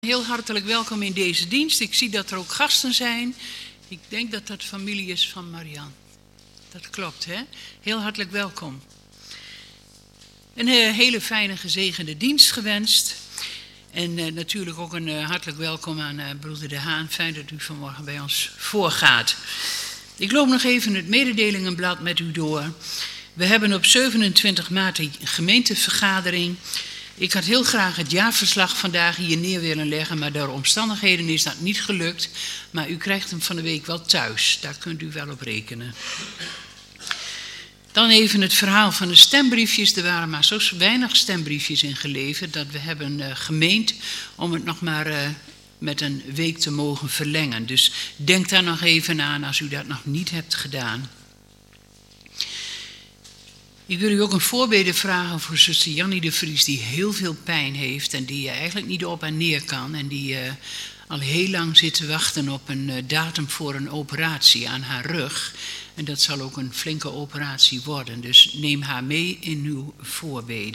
Heel hartelijk welkom in deze dienst. Ik zie dat er ook gasten zijn. Ik denk dat dat familie is van Marian. Dat klopt, hè? Heel hartelijk welkom. Een hele fijne, gezegende dienst gewenst. En natuurlijk ook een hartelijk welkom aan broeder De Haan. Fijn dat u vanmorgen bij ons voorgaat. Ik loop nog even het mededelingenblad met u door. We hebben op 27 maart een gemeentevergadering. Ik had heel graag het jaarverslag vandaag hier neer willen leggen, maar door omstandigheden is dat niet gelukt. Maar u krijgt hem van de week wel thuis, daar kunt u wel op rekenen. Dan even het verhaal van de stembriefjes. Er waren maar zo weinig stembriefjes ingeleverd dat we hebben gemeend om het nog maar met een week te mogen verlengen. Dus denk daar nog even aan als u dat nog niet hebt gedaan. Ik wil u ook een voorbede vragen voor zuster Jannie de Vries, die heel veel pijn heeft en die eigenlijk niet op en neer kan. En die al heel lang zit te wachten op een datum voor een operatie aan haar rug. En dat zal ook een flinke operatie worden, dus neem haar mee in uw voorbede.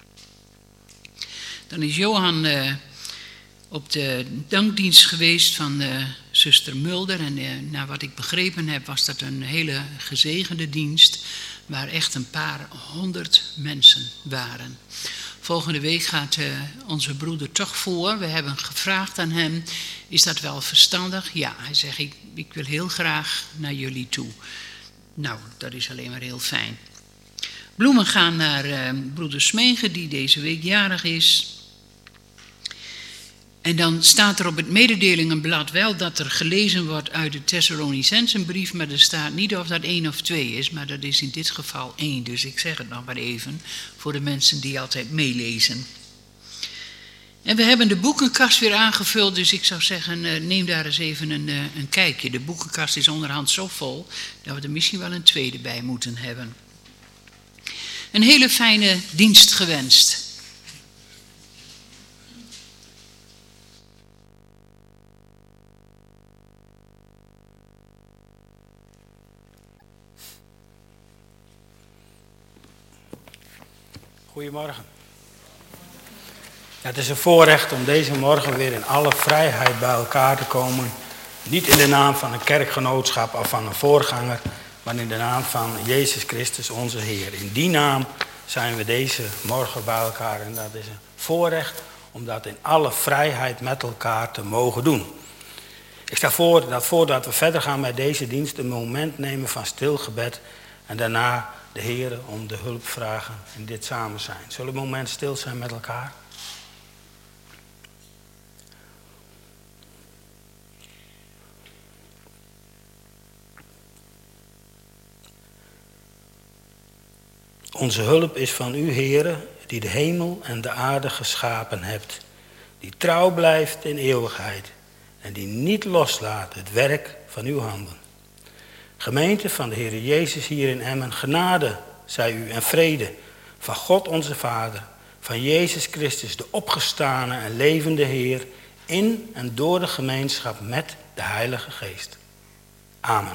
Dan is Johan op de dankdienst geweest van zuster Mulder. En naar wat ik begrepen heb was dat een hele gezegende dienst, waar echt een paar 100 mensen waren. Volgende week gaat onze broeder toch voor. We hebben gevraagd aan hem, is dat wel verstandig? Ja, hij zegt, ik wil heel graag naar jullie toe. Nou, dat is alleen maar heel fijn. Bloemen gaan naar broeder Smegen, die deze week jarig is. En dan staat er op het mededelingenblad wel dat er gelezen wordt uit de Thessalonicensenbrief, maar er staat niet of dat 1 of 2 is, maar dat is in dit geval 1. Dus ik zeg het nog maar even voor de mensen die altijd meelezen. En we hebben de boekenkast weer aangevuld, dus ik zou zeggen, neem daar eens even een kijkje. De boekenkast is onderhand zo vol dat we er misschien wel een tweede bij moeten hebben. Een hele fijne dienst gewenst. Goedemorgen. Ja, het is een voorrecht om deze morgen weer in alle vrijheid bij elkaar te komen. Niet in de naam van een kerkgenootschap of van een voorganger, maar in de naam van Jezus Christus onze Heer. In die naam zijn we deze morgen bij elkaar en dat is een voorrecht om dat in alle vrijheid met elkaar te mogen doen. Ik stel voor dat voordat we verder gaan met deze dienst een moment nemen van stil gebed en daarna de Heer om de hulp vragen in dit samen zijn. Zullen we een moment stil zijn met elkaar? Onze hulp is van u, Heere, die de hemel en de aarde geschapen hebt, die trouw blijft in eeuwigheid en die niet loslaat het werk van uw handen. Gemeente van de Heer Jezus hier in Emmen, genade zij u en vrede van God onze Vader, van Jezus Christus, de opgestane en levende Heer, in en door de gemeenschap met de Heilige Geest. Amen.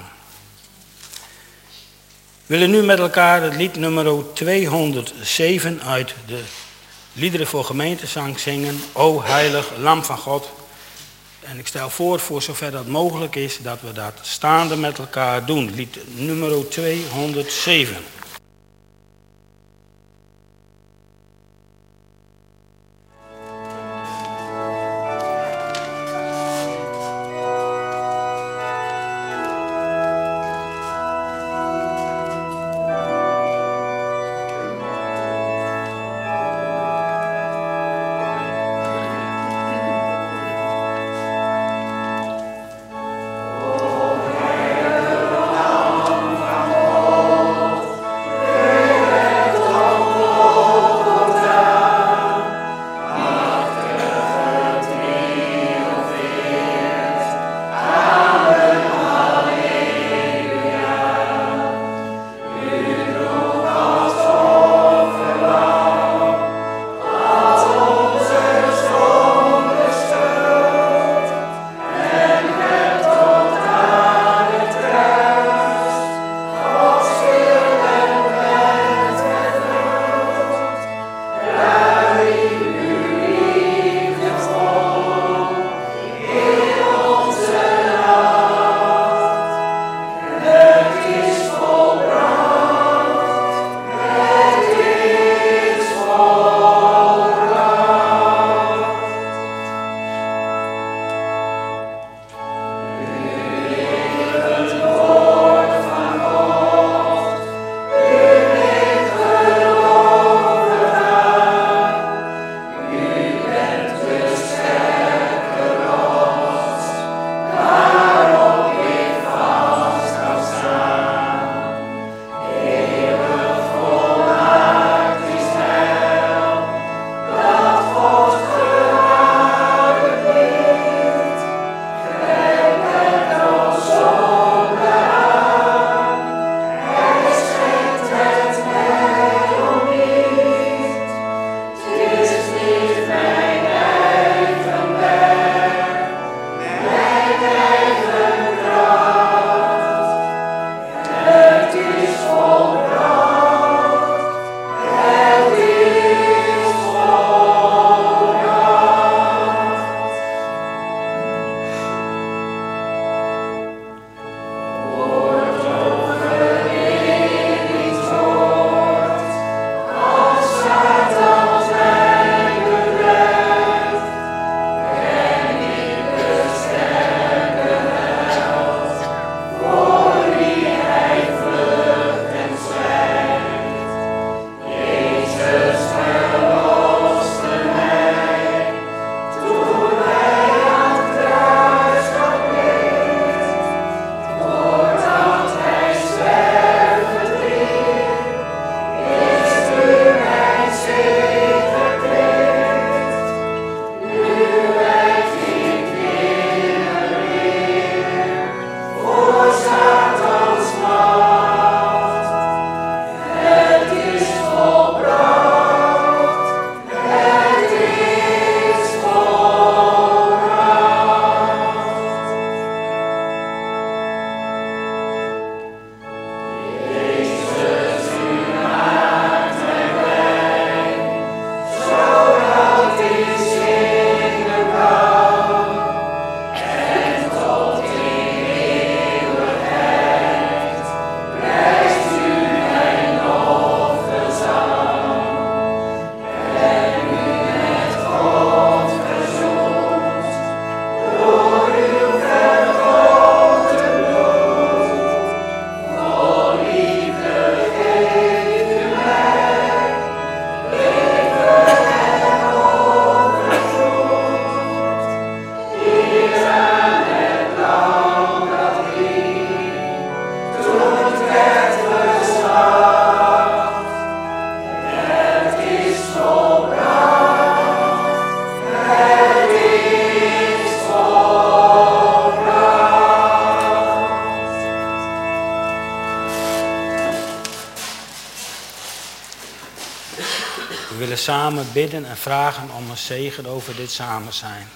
We willen nu met elkaar het lied nummer 207 uit de Liederen voor Gemeentezang zingen, O heilig Lam van God. En ik stel voor zover dat mogelijk is, dat we dat staande met elkaar doen. Lied nummer 207. samen bidden en vragen om een zegen over dit samen zijn.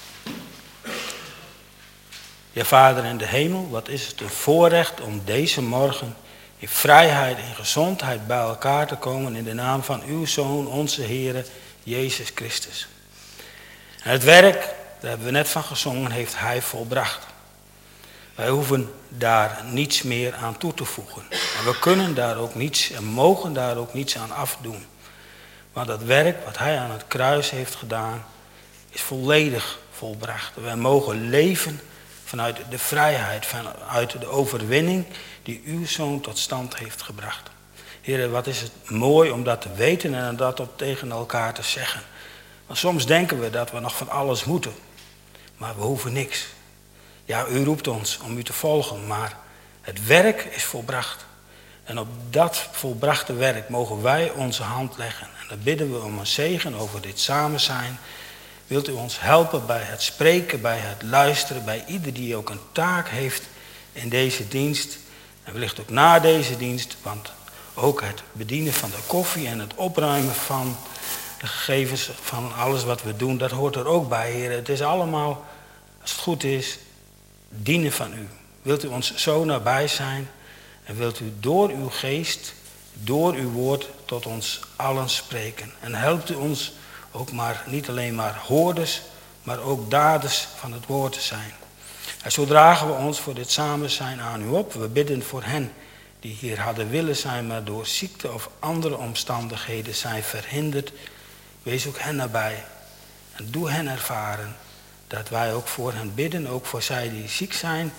Ja, Vader in de hemel, wat is het een voorrecht om deze morgen in vrijheid en gezondheid bij elkaar te komen in de naam van uw Zoon, onze Heere, Jezus Christus. En het werk, daar hebben we net van gezongen, heeft Hij volbracht. Wij hoeven daar niets meer aan toe te voegen. En we kunnen daar ook niets en mogen daar ook niets aan afdoen. Maar dat werk wat Hij aan het kruis heeft gedaan, is volledig volbracht. Wij mogen leven vanuit de vrijheid, vanuit de overwinning die uw Zoon tot stand heeft gebracht. Heer, wat is het mooi om dat te weten en dat ook tegen elkaar te zeggen. Want soms denken we dat we nog van alles moeten, maar we hoeven niks. Ja, u roept ons om u te volgen, maar het werk is volbracht. En op dat volbrachte werk mogen wij onze hand leggen. En dan bidden we om een zegen over dit samen zijn. Wilt u ons helpen bij het spreken, bij het luisteren, bij ieder die ook een taak heeft in deze dienst. En wellicht ook na deze dienst, want ook het bedienen van de koffie en het opruimen van de gegevens van alles wat we doen, dat hoort er ook bij, Heer. Het is allemaal, als het goed is, dienen van u. Wilt u ons zo nabij zijn en wilt u door uw geest, door uw woord tot ons allen spreken. En helpt u ons ook maar niet alleen maar hoorders, maar ook daders van het woord te zijn. En zo dragen we ons voor dit samen zijn aan u op. We bidden voor hen die hier hadden willen zijn, maar door ziekte of andere omstandigheden zijn verhinderd. Wees ook hen nabij en doe hen ervaren dat wij ook voor hen bidden, ook voor zij die ziek zijn.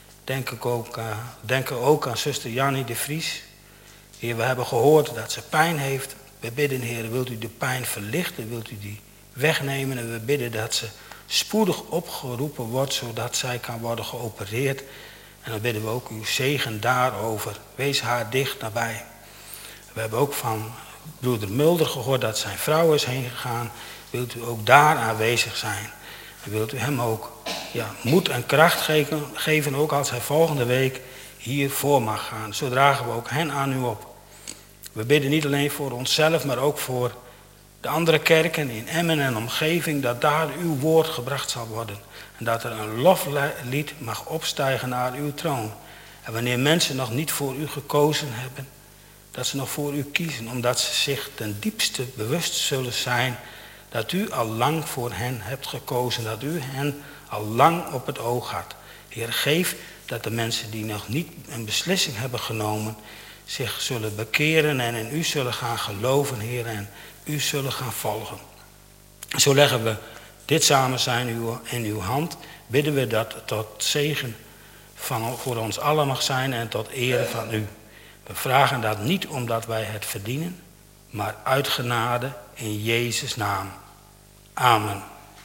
Denken ook aan zuster Jannie de Vries. Heer, we hebben gehoord dat ze pijn heeft. We bidden, Heer, wilt u de pijn verlichten, wilt u die wegnemen. En we bidden dat ze spoedig opgeroepen wordt, zodat zij kan worden geopereerd. En dan bidden we ook uw zegen daarover. Wees haar dicht nabij. We hebben ook van broeder Mulder gehoord dat zijn vrouw is heen gegaan. Wilt u ook daar aanwezig zijn. En wilt u hem ook moed en kracht geven, ook als hij volgende week hier voor mag gaan. Zo dragen we ook hen aan u op. We bidden niet alleen voor onszelf, maar ook voor de andere kerken in Emmen en omgeving, dat daar uw woord gebracht zal worden. En dat er een loflied mag opstijgen naar uw troon. En wanneer mensen nog niet voor u gekozen hebben, dat ze nog voor u kiezen, omdat ze zich ten diepste bewust zullen zijn dat u al lang voor hen hebt gekozen, dat u hen al lang op het oog had. Heer, geef dat de mensen die nog niet een beslissing hebben genomen, zich zullen bekeren en in u zullen gaan geloven, Heer, en u zullen gaan volgen. Zo leggen we dit samen zijn in uw hand. Bidden we dat het tot zegen voor ons allen mag zijn en tot ere van u. We vragen dat niet omdat wij het verdienen, maar uit genade in Jezus' naam. Amen.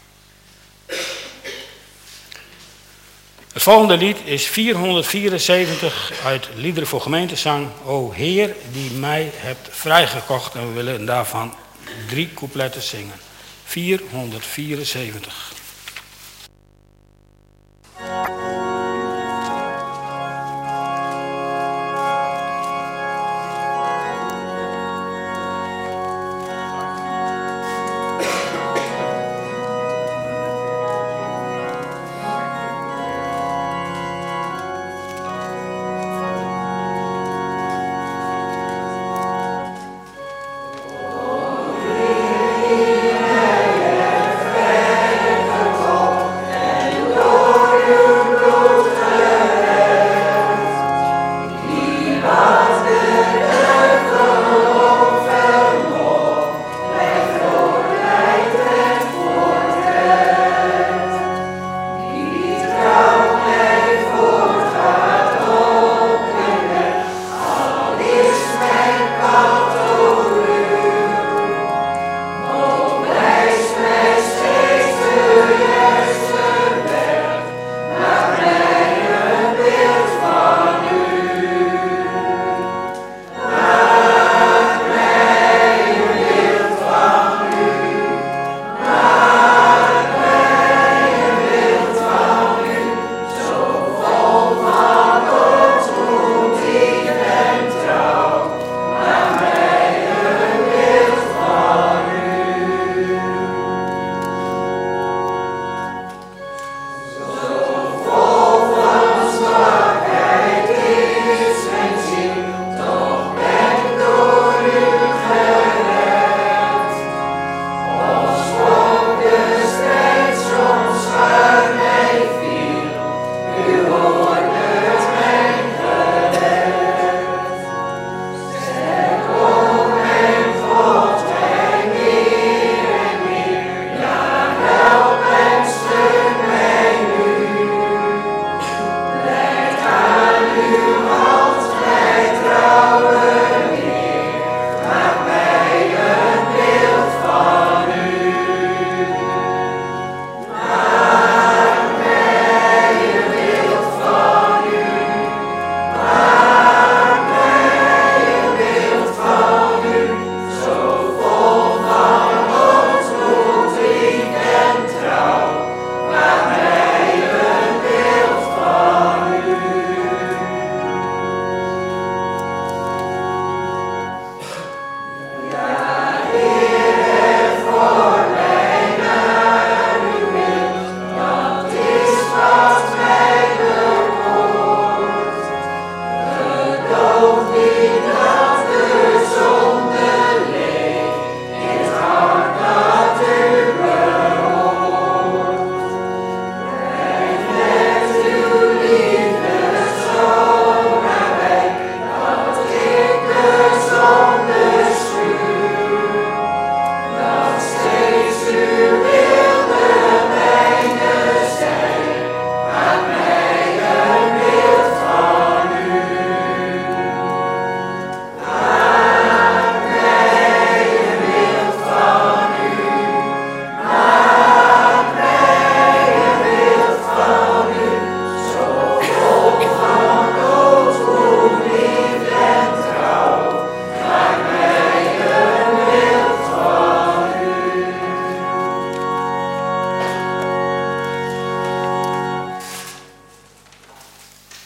Het volgende lied is 474 uit Liederen voor Gemeentezang. O Heer, die mij hebt vrijgekocht. En we willen daarvan 3 coupletten zingen. 474. Oh,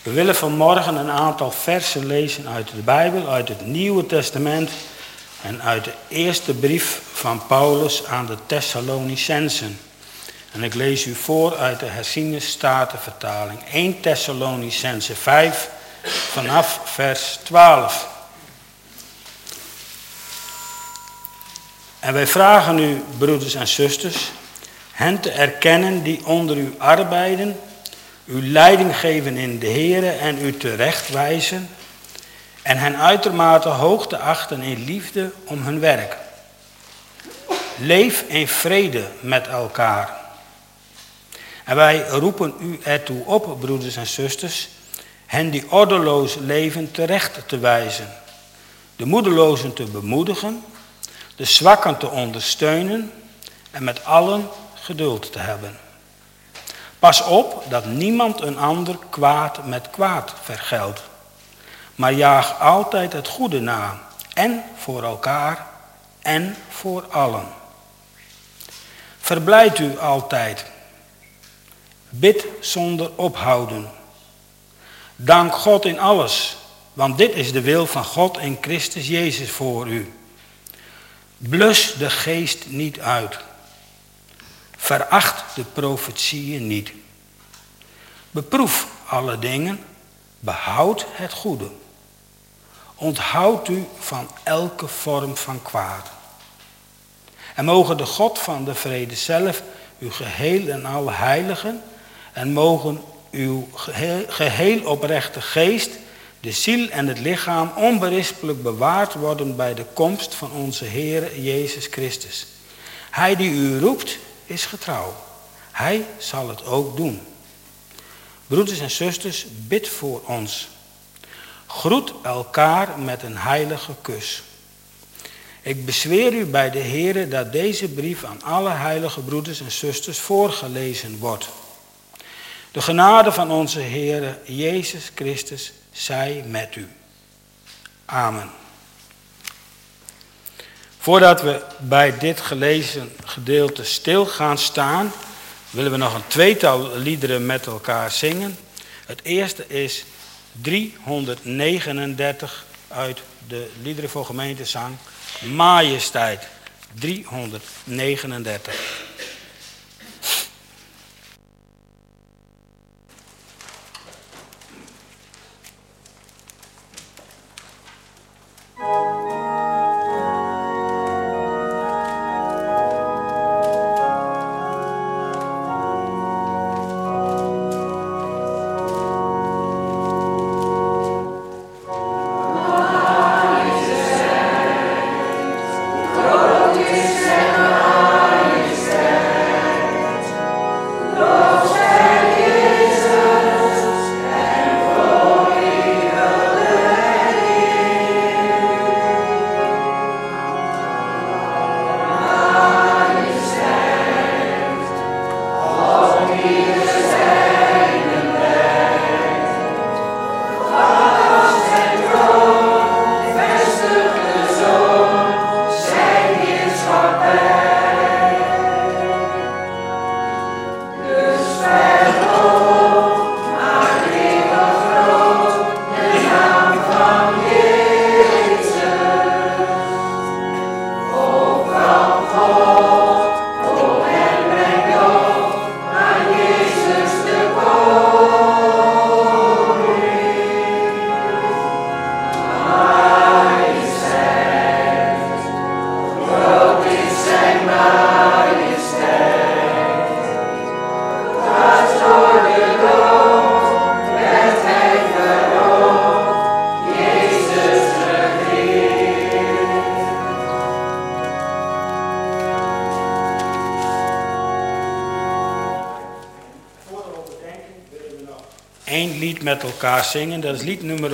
We willen vanmorgen een aantal versen lezen uit de Bijbel, uit het Nieuwe Testament en uit de eerste brief van Paulus aan de Thessalonicensen. En ik lees u voor uit de herziene statenvertaling. 1 Thessalonicensen 5 vanaf vers 12. En wij vragen u, broeders en zusters, hen te erkennen die onder u arbeiden, u leiding geven in de Here en u terechtwijzen en hen uitermate hoog te achten in liefde om hun werk. Leef in vrede met elkaar. En wij roepen u ertoe op, broeders en zusters, hen die ordeloos leven terecht te wijzen, de moedelozen te bemoedigen, de zwakken te ondersteunen en met allen geduld te hebben. Pas op dat niemand een ander kwaad met kwaad vergeldt, maar jaag altijd het goede na, en voor elkaar en voor allen. Verblijd u altijd. Bid zonder ophouden. Dank God in alles, want dit is de wil van God in Christus Jezus voor u. Blus de geest niet uit. Veracht de profetieën niet. Beproef alle dingen, behoud het goede. Onthoud u van elke vorm van kwaad. En mogen de God van de vrede zelf uw geheel en alle heiligen en mogen uw geheel oprechte geest, de ziel en het lichaam onberispelijk bewaard worden bij de komst van onze Heer Jezus Christus. Hij die u roept is getrouw. Hij zal het ook doen. Broeders en zusters, bid voor ons. Groet elkaar met een heilige kus. Ik bezweer u bij de Heer dat deze brief aan alle heilige broeders en zusters voorgelezen wordt. De genade van onze Heer Jezus Christus zij met u. Amen. Voordat we bij dit gelezen gedeelte stil gaan staan, willen we nog een tweetal liederen met elkaar zingen. Het eerste is 339 uit de Liederen voor Gemeentezang. Majesteit 339. Eén lied met elkaar zingen. Dat is lied nummer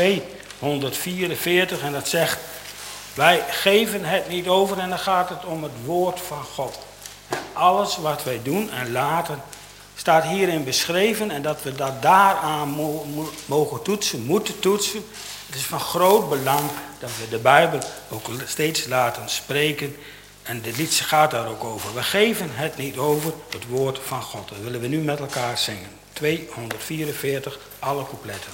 244 en dat zegt: wij geven het niet over en dan gaat het om het woord van God. En alles wat wij doen en laten staat hierin beschreven en dat we dat daaraan mogen toetsen, moeten toetsen. Het is van groot belang dat we de Bijbel ook steeds laten spreken En dit lied gaat daar ook over. We geven het niet over, het woord van God. Dat willen we nu met elkaar zingen. 244, alle coupletten.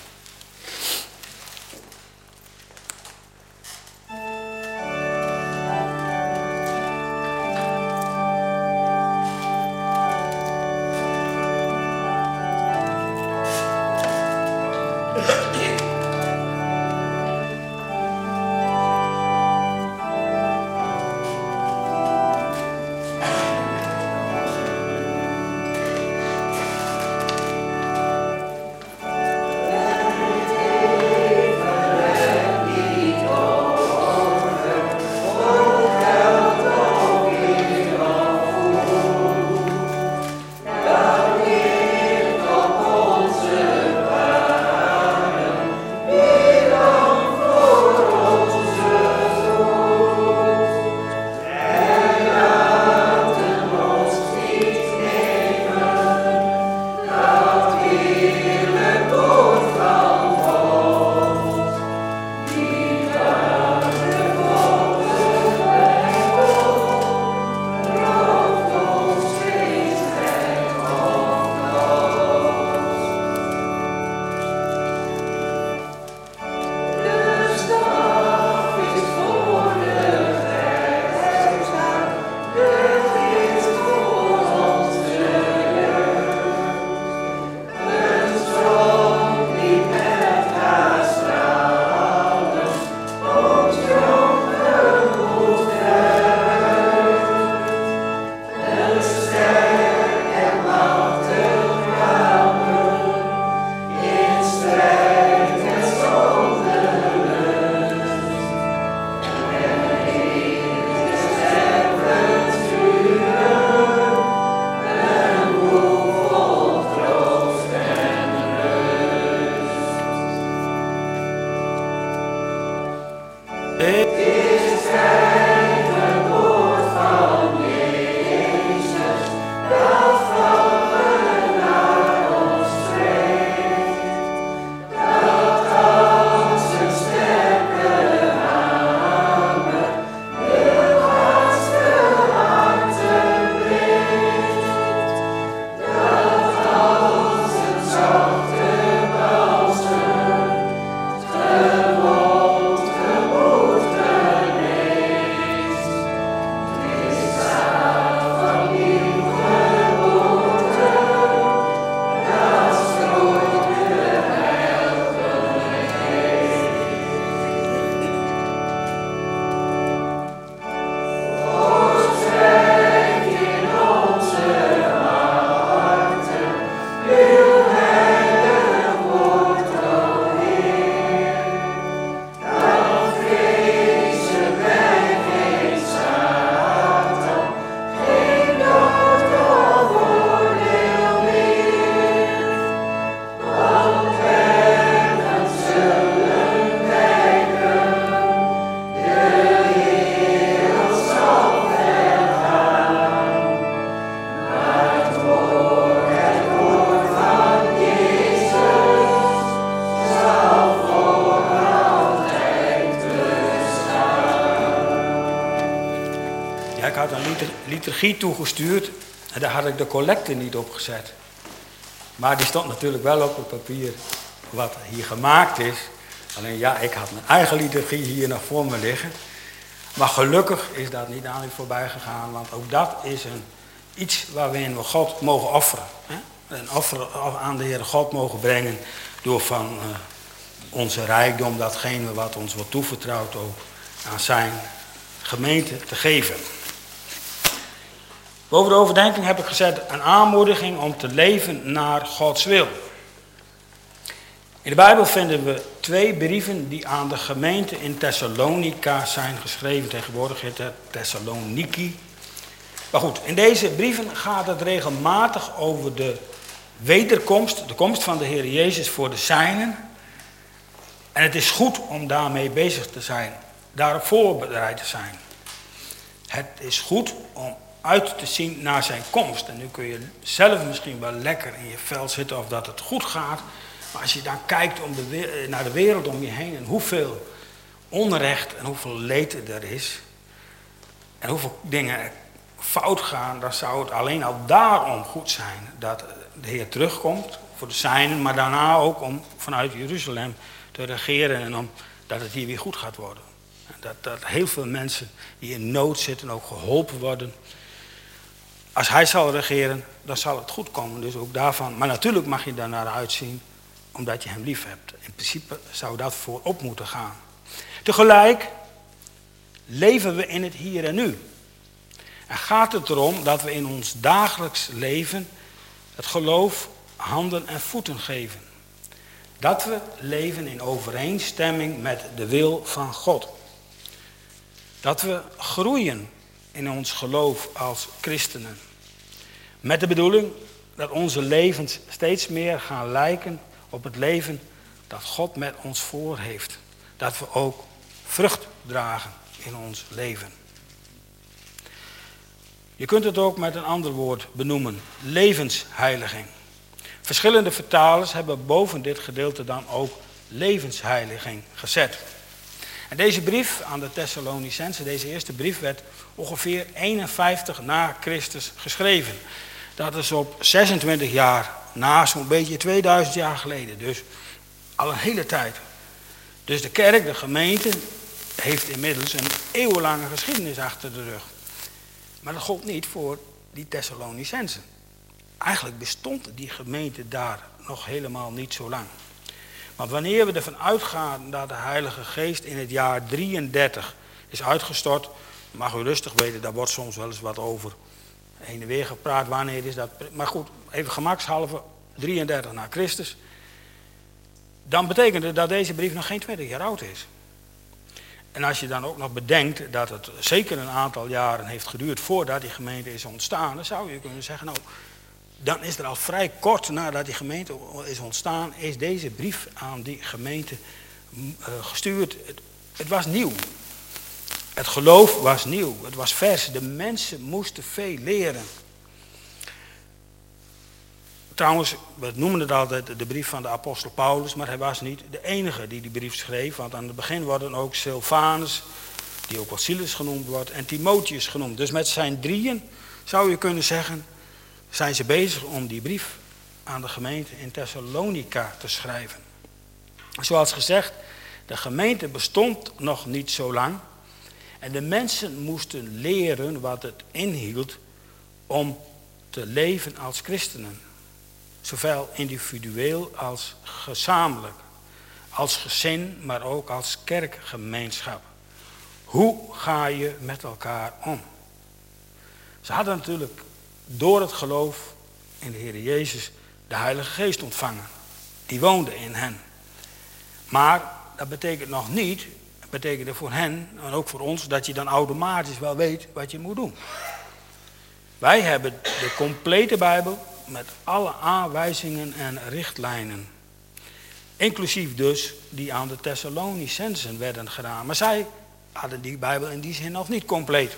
Liturgie toegestuurd en daar had ik de collecte niet op gezet. Maar die stond natuurlijk wel op het papier wat hier gemaakt is. Alleen ja, ik had mijn eigen liturgie hier nog voor me liggen. Maar gelukkig is dat niet aan u voorbij gegaan, want ook dat is iets waarin we God mogen offeren. Hè? Een offer aan de Heere God mogen brengen door van onze rijkdom, datgene wat ons wordt toevertrouwd, ook aan zijn gemeente te geven. Boven de overdenking heb ik gezet een aanmoediging om te leven naar Gods wil. In de Bijbel vinden we 2 brieven die aan de gemeente in Thessalonica zijn geschreven. Tegenwoordig heet het Thessaloniki. Maar goed, in deze brieven gaat het regelmatig over de wederkomst, de komst van de Heer Jezus voor de zijnen. En het is goed om daarmee bezig te zijn, daarop voorbereid te zijn. Het is goed om uit te zien naar zijn komst. En nu kun je zelf misschien wel lekker in je vel zitten of dat het goed gaat. Maar als je dan kijkt naar de wereld om je heen en hoeveel onrecht en hoeveel leed er is. en hoeveel dingen fout gaan, dan zou het alleen al daarom goed zijn dat de Heer terugkomt voor de zijnen, maar daarna ook om vanuit Jeruzalem te regeren en om dat het hier weer goed gaat worden. En dat heel veel mensen die in nood zitten ook geholpen worden. Als hij zal regeren, dan zal het goed komen, dus ook daarvan. Maar natuurlijk mag je daarnaar uitzien, omdat je hem lief hebt. In principe zou dat voorop moeten gaan. Tegelijk leven we in het hier en nu. En gaat het erom dat we in ons dagelijks leven het geloof handen en voeten geven. Dat we leven in overeenstemming met de wil van God. Dat we groeien in ons geloof als christenen. Met de bedoeling dat onze levens steeds meer gaan lijken op het leven dat God met ons voor heeft. Dat we ook vrucht dragen in ons leven. Je kunt het ook met een ander woord benoemen. Levensheiliging. Verschillende vertalers hebben boven dit gedeelte dan ook levensheiliging gezet. En deze brief aan de Thessalonicenzen, deze eerste brief, werd ongeveer 51 na Christus geschreven. Dat is op 26 jaar na, zo'n beetje 2000 jaar geleden. Dus al een hele tijd. Dus de kerk, de gemeente, heeft inmiddels een eeuwenlange geschiedenis achter de rug. Maar dat gold niet voor die Thessalonicenzen. Eigenlijk bestond die gemeente daar nog helemaal niet zo lang. Want wanneer we ervan uitgaan dat de Heilige Geest in het jaar 33 is uitgestort, mag u rustig weten, daar wordt soms wel eens wat over heen en weer gepraat. Wanneer is dat? Maar goed, even gemakshalve 33 na Christus. Dan betekent het dat deze brief nog geen 20 jaar oud is. En als je dan ook nog bedenkt dat het zeker een aantal jaren heeft geduurd voordat die gemeente is ontstaan, dan zou je kunnen zeggen, nou, dan is er al vrij kort nadat die gemeente is ontstaan, is deze brief aan die gemeente gestuurd. Het was nieuw. Het geloof was nieuw. Het was vers. De mensen moesten veel leren. Trouwens, we noemen het altijd de brief van de apostel Paulus, maar hij was niet de enige die brief schreef. Want aan het begin worden ook Silvanus, die ook wel Silas genoemd wordt, en Timotheus genoemd. Dus met zijn drieën, zou je kunnen zeggen, zijn ze bezig om die brief aan de gemeente in Thessalonica te schrijven. Zoals gezegd, de gemeente bestond nog niet zo lang. En de mensen moesten leren wat het inhield om te leven als christenen. Zowel individueel als gezamenlijk. Als gezin, maar ook als kerkgemeenschap. Hoe ga je met elkaar om? Ze hadden natuurlijk door het geloof in de Heer Jezus de Heilige Geest ontvangen. Die woonde in hen. Maar dat betekent nog niet, dat betekende voor hen en ook voor ons, dat je dan automatisch wel weet wat je moet doen. Wij hebben de complete Bijbel met alle aanwijzingen en richtlijnen. Inclusief dus die aan de Thessalonicenzen werden gedaan. Maar zij hadden die Bijbel in die zin nog niet compleet.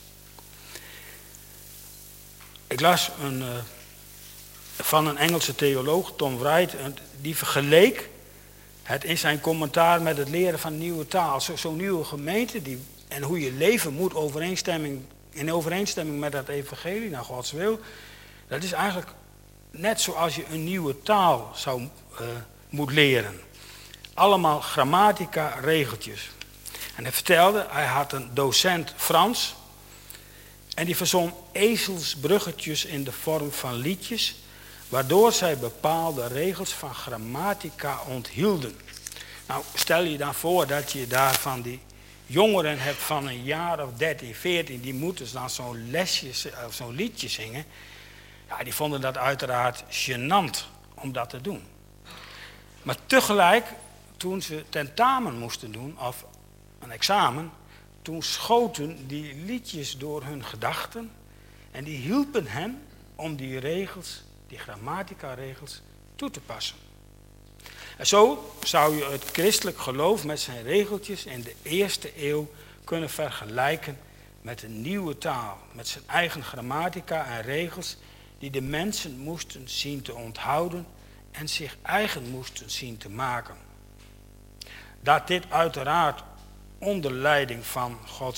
Ik las van een Engelse theoloog, Tom Wright, die vergeleek het in zijn commentaar met het leren van een nieuwe taal. Zo'n nieuwe gemeente en hoe je leven moet in overeenstemming met dat evangelie, naar Gods wil. Dat is eigenlijk net zoals je een nieuwe taal moet leren. Allemaal grammatica, regeltjes. En hij vertelde, hij had een docent Frans. En die verzon ezelsbruggetjes in de vorm van liedjes, waardoor zij bepaalde regels van grammatica onthielden. Nou, stel je dan voor dat je daar van die jongeren hebt van een jaar of 13, 14, die moeten dan zo'n liedje zingen. Ja, die vonden dat uiteraard gênant om dat te doen. Maar tegelijk, toen ze tentamen moesten doen, of een examen, toen schoten die liedjes door hun gedachten en die hielpen hen om die regels, die grammatica-regels, toe te passen. En zo zou je het christelijk geloof met zijn regeltjes in de eerste eeuw kunnen vergelijken met een nieuwe taal, met zijn eigen grammatica en regels die de mensen moesten zien te onthouden en zich eigen moesten zien te maken. Dat dit uiteraard onder leiding van Gods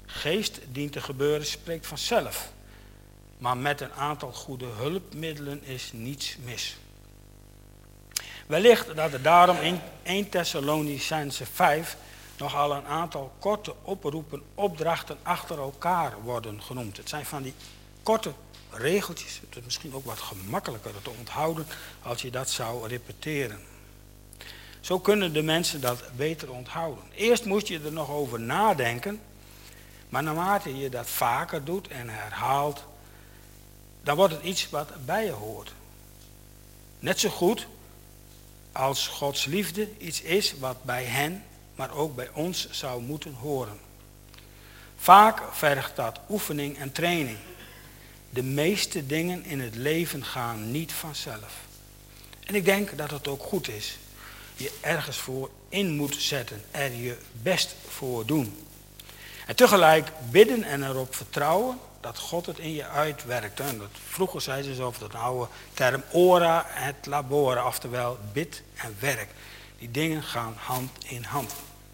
geest dient te gebeuren, spreekt vanzelf. Maar met een aantal goede hulpmiddelen is niets mis. Wellicht dat er daarom in 1 Thessalonicenzen 5 nogal een aantal korte oproepen, opdrachten achter elkaar worden genoemd. Het zijn van die korte regeltjes, het is misschien ook wat gemakkelijker te onthouden als je dat zou repeteren. Zo kunnen de mensen dat beter onthouden. Eerst moest je er nog over nadenken, maar naarmate je dat vaker doet en herhaalt, dan wordt het iets wat bij je hoort. Net zo goed als Gods liefde iets is wat bij hen, maar ook bij ons zou moeten horen. Vaak vergt dat oefening en training. De meeste dingen in het leven gaan niet vanzelf. En ik denk dat het ook goed is. Je ergens voor in moet zetten, er je best voor doen. En tegelijk bidden en erop vertrouwen dat God het in je uitwerkt. Vroeger zeiden ze over dat oude term ora et labora, oftewel bid en werk. Die dingen gaan hand in hand.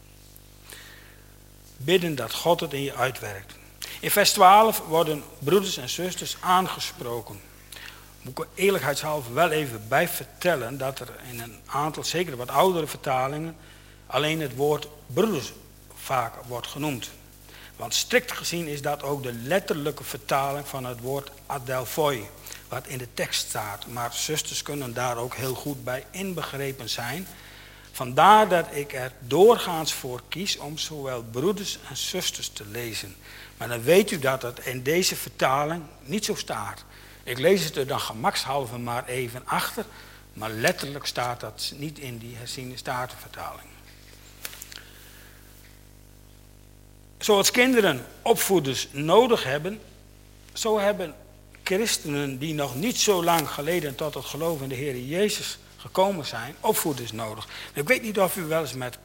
Bidden dat God het in je uitwerkt. In vers 12 worden broeders en zusters aangesproken. Moet ik eerlijkheidshalve wel even bij vertellen dat er in een aantal, zeker wat oudere vertalingen, alleen het woord broeders vaak wordt genoemd. Want strikt gezien is dat ook de letterlijke vertaling van het woord adelphoi, wat in de tekst staat. Maar zusters kunnen daar ook heel goed bij inbegrepen zijn. Vandaar dat ik er doorgaans voor kies om zowel broeders en zusters te lezen. Maar dan weet u dat het in deze vertaling niet zo staat. Ik lees het er dan gemakshalve maar even achter, maar letterlijk staat dat niet in die herziene statenvertaling. Zoals kinderen opvoeders nodig hebben, zo hebben christenen die nog niet zo lang geleden tot het geloof in de Heer Jezus gekomen zijn, opvoeders nodig. Ik weet niet of u wel eens met,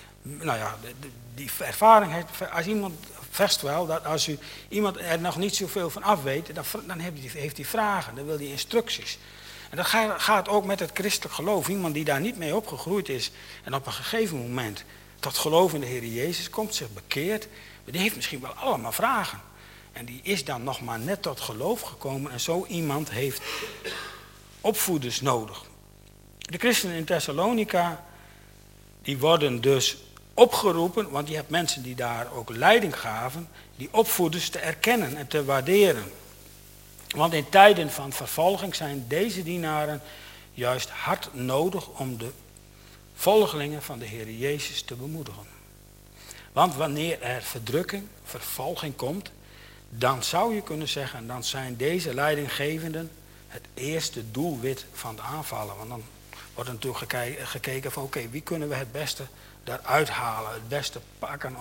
die ervaring heeft, als iemand vast wel, dat als u iemand er nog niet zoveel van af weet, dan heeft hij vragen, dan wil hij instructies. En dat gaat ook met het christelijk geloof. Iemand die daar niet mee opgegroeid is en op een gegeven moment tot geloof in de Heer Jezus komt, zich bekeert, maar die heeft misschien wel allemaal vragen. En die is dan nog maar net tot geloof gekomen en zo iemand heeft opvoeders nodig. De christenen in Thessalonica, die worden dus opgeroepen, want je hebt mensen die daar ook leiding gaven, die opvoeders te erkennen en te waarderen. Want in tijden van vervolging zijn deze dienaren juist hard nodig om de volgelingen van de Heer Jezus te bemoedigen. Want wanneer er verdrukking, vervolging komt, dan zou je kunnen zeggen, dan zijn deze leidinggevenden het eerste doelwit van de aanvallen. Want dan wordt natuurlijk gekeken van oké, wie kunnen we het beste daaruit halen, het beste pakken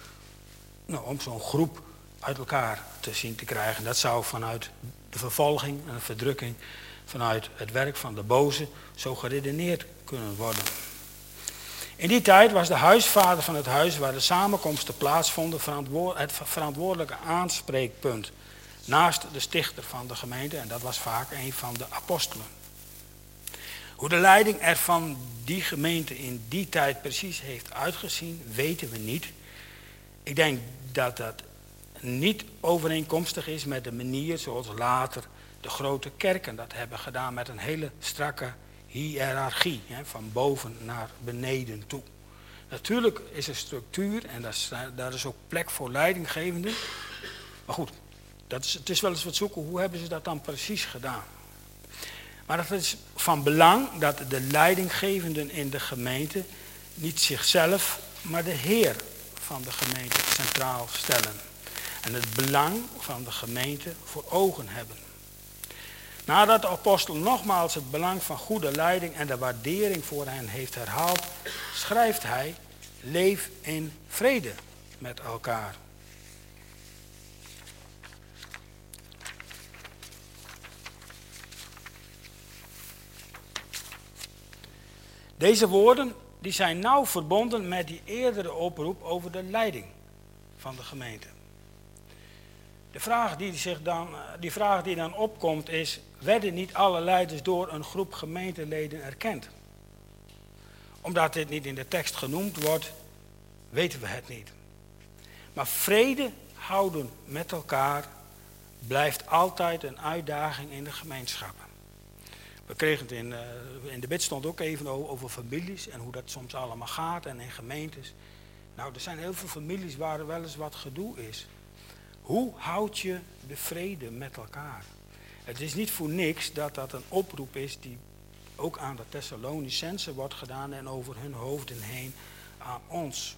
om zo'n groep uit elkaar te zien te krijgen. Dat zou vanuit de vervolging en de verdrukking, vanuit het werk van de boze, zo geredeneerd kunnen worden. In die tijd was de huisvader van het huis waar de samenkomsten plaatsvonden het verantwoordelijke aanspreekpunt naast de stichter van de gemeente, en dat was vaak een van de apostelen. Hoe de leiding er van die gemeente in die tijd precies heeft uitgezien, weten we niet. Ik denk dat dat niet overeenkomstig is met de manier zoals later de grote kerken dat hebben gedaan met een hele strakke hiërarchie, van boven naar beneden toe. Natuurlijk is er structuur en daar is ook plek voor leidinggevenden. Maar goed, het is wel eens wat zoeken, hoe hebben ze dat dan precies gedaan? Maar het is van belang dat de leidinggevenden in de gemeente niet zichzelf, maar de Heer van de gemeente centraal stellen. En het belang van de gemeente voor ogen hebben. Nadat de apostel nogmaals het belang van goede leiding en de waardering voor hen heeft herhaald, schrijft hij: leef in vrede met elkaar. Deze woorden die zijn nauw verbonden met die eerdere oproep over de leiding van de gemeente. Die vraag die dan opkomt is: werden niet alle leiders door een groep gemeenteleden erkend? Omdat dit niet in de tekst genoemd wordt, weten we het niet. Maar vrede houden met elkaar blijft altijd een uitdaging in de gemeenschappen. We kregen het in de bid stond ook even over families en hoe dat soms allemaal gaat en in gemeentes. Nou, er zijn heel veel families waar er wel eens wat gedoe is. Hoe houd je de vrede met elkaar? Het is niet voor niks dat dat een oproep is die ook aan de Thessalonicenzen wordt gedaan en over hun hoofden heen aan ons.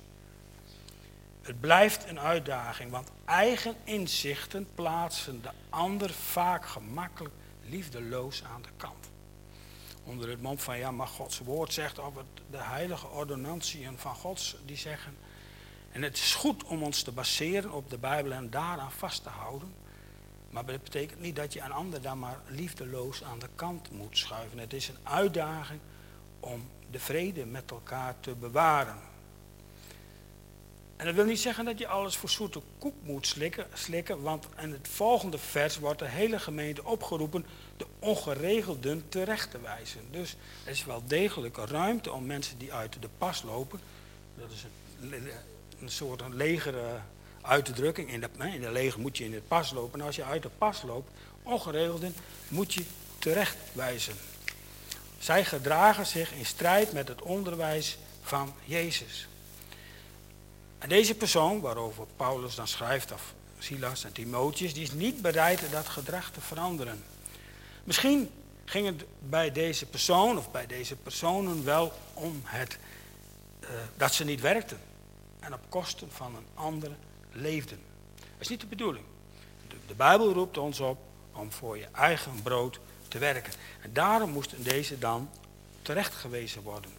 Het blijft een uitdaging, want eigen inzichten plaatsen de ander vaak gemakkelijk liefdeloos aan de kant. Onder het mom van, ja, maar Gods woord zegt, of de heilige ordonnantiën van Gods, die zeggen. En het is goed om ons te baseren op de Bijbel en daaraan vast te houden. Maar dat betekent niet dat je een ander dan maar liefdeloos aan de kant moet schuiven. Het is een uitdaging om de vrede met elkaar te bewaren. En dat wil niet zeggen dat je alles voor zoete koek moet slikken, want in het volgende vers wordt de hele gemeente opgeroepen de ongeregelden terecht te wijzen. Dus er is wel degelijk ruimte om mensen die uit de pas lopen. Dat is een soort legere uitdrukking. In de leger moet je in het pas lopen. En als je uit de pas loopt, ongeregelden, moet je terecht wijzen. Zij gedragen zich in strijd met het onderwijs van Jezus. En deze persoon, waarover Paulus dan schrijft, of Silas en Timotheus, die is niet bereid dat gedrag te veranderen. Misschien ging het bij deze persoon of bij deze personen wel om dat ze niet werkten en op kosten van een ander leefden. Dat is niet de bedoeling. De Bijbel roept ons op om voor je eigen brood te werken. En daarom moesten deze dan terechtgewezen worden.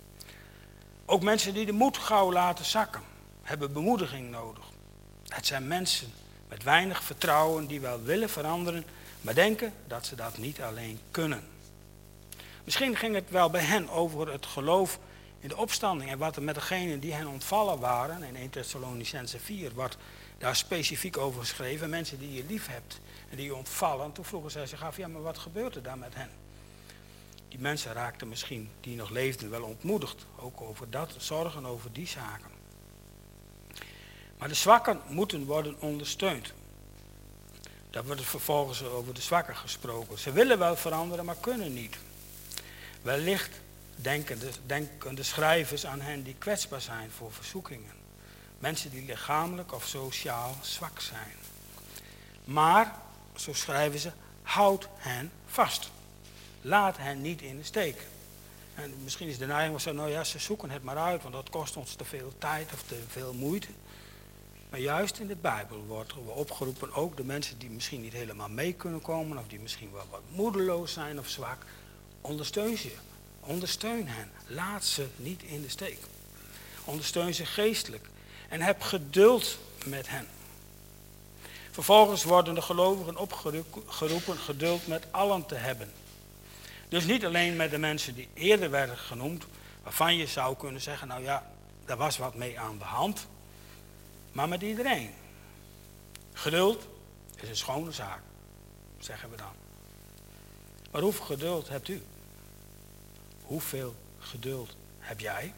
Ook mensen die de moed gauw laten zakken, hebben bemoediging nodig. Het zijn mensen met weinig vertrouwen die wel willen veranderen, maar denken dat ze dat niet alleen kunnen. Misschien ging het wel bij hen over het geloof in de opstanding en wat er met degenen die hen ontvallen waren. In 1 Thessalonicenzen 4 wordt daar specifiek over geschreven. Mensen die je lief hebt en die je ontvallen. Toen vroegen zij zich af, ja, maar wat gebeurt er dan met hen? Die mensen raakten misschien, die nog leefden, wel ontmoedigd. Ook over dat, zorgen over die zaken. Maar de zwakken moeten worden ondersteund. Daar wordt vervolgens over de zwakken gesproken. Ze willen wel veranderen, maar kunnen niet. Wellicht denken de schrijvers aan hen die kwetsbaar zijn voor verzoekingen. Mensen die lichamelijk of sociaal zwak zijn. Maar, zo schrijven ze, houd hen vast. Laat hen niet in de steek. En misschien is de neiging wel zo, nou ja, ze zoeken het maar uit, want dat kost ons te veel tijd of te veel moeite. Maar juist in de Bijbel worden we opgeroepen, ook de mensen die misschien niet helemaal mee kunnen komen, of die misschien wel wat moedeloos zijn of zwak, ondersteun ze. Ondersteun hen. Laat ze niet in de steek. Ondersteun ze geestelijk. En heb geduld met hen. Vervolgens worden de gelovigen opgeroepen geduld met allen te hebben. Dus niet alleen met de mensen die eerder werden genoemd, waarvan je zou kunnen zeggen, nou ja, daar was wat mee aan de hand. Maar met iedereen. Geduld is een schone zaak, zeggen we dan. Maar hoeveel geduld hebt u? Hoeveel geduld heb jij?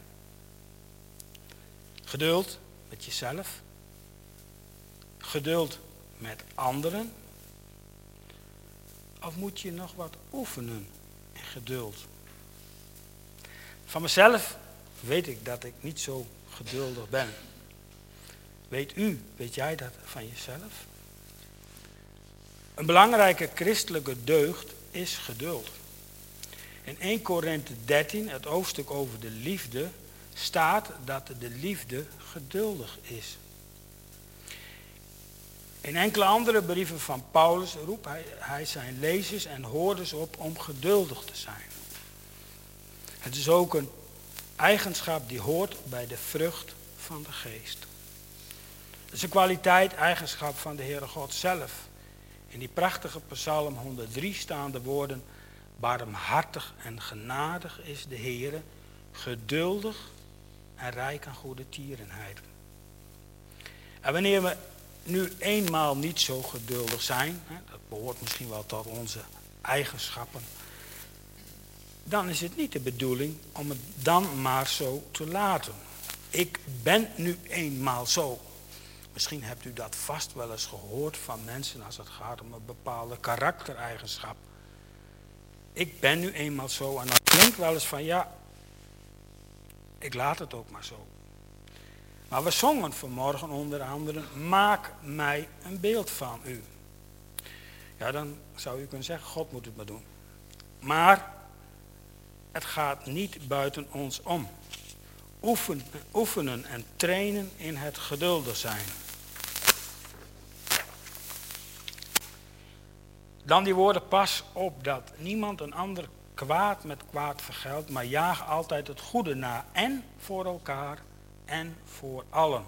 Geduld met jezelf. Geduld met anderen. Of moet je nog wat oefenen in geduld? Van mezelf weet ik dat ik niet zo geduldig ben. Weet jij dat van jezelf? Een belangrijke christelijke deugd is geduld. In 1 Korinthe 13, het hoofdstuk over de liefde, staat dat de liefde geduldig is. In enkele andere brieven van Paulus roept hij zijn lezers en hoorders op om geduldig te zijn. Het is ook een eigenschap die hoort bij de vrucht van de geest. Het is een kwaliteit, eigenschap van de Heere God zelf. In die prachtige Psalm 103 staan de woorden: barmhartig en genadig is de Heere, geduldig en rijk aan goede tierenheid. En wanneer we nu eenmaal niet zo geduldig zijn, dat behoort misschien wel tot onze eigenschappen, dan is het niet de bedoeling om het dan maar zo te laten. Ik ben nu eenmaal zo. Misschien hebt u dat vast wel eens gehoord van mensen als het gaat om een bepaalde karaktereigenschap. Ik ben nu eenmaal zo en dan klinkt wel eens van ja, ik laat het ook maar zo. Maar we zongen vanmorgen onder andere, maak mij een beeld van u. Ja, dan zou u kunnen zeggen, God moet het maar doen. Maar het gaat niet buiten ons om. Oefenen en trainen in het geduldig zijn. Dan die woorden, pas op dat niemand een ander kwaad met kwaad vergeldt, maar jaag altijd het goede na. En voor elkaar en voor allen.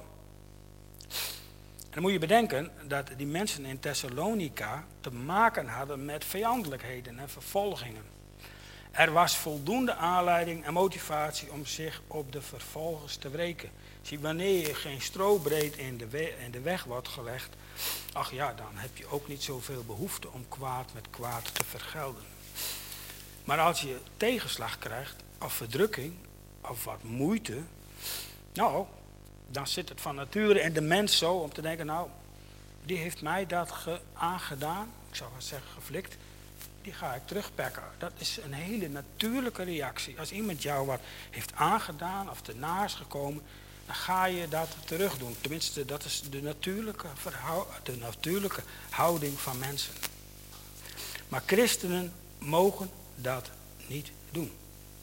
En dan moet je bedenken dat die mensen in Thessalonica te maken hadden met vijandelijkheden en vervolgingen. Er was voldoende aanleiding en motivatie om zich op de vervolgers te wreken. Zie, wanneer je geen strobreed in de weg wordt gelegd, ach ja, dan heb je ook niet zoveel behoefte om kwaad met kwaad te vergelden. Maar als je tegenslag krijgt, of verdrukking, of wat moeite, nou, dan zit het van nature in de mens zo om te denken, nou, die heeft mij dat aangedaan, ik zou wel zeggen geflikt, die ga ik terugpakken. Dat is een hele natuurlijke reactie. Als iemand jou wat heeft aangedaan of ernaar is gekomen, dan ga je dat terug doen. Tenminste, dat is de natuurlijke houding van mensen. Maar christenen mogen dat niet doen.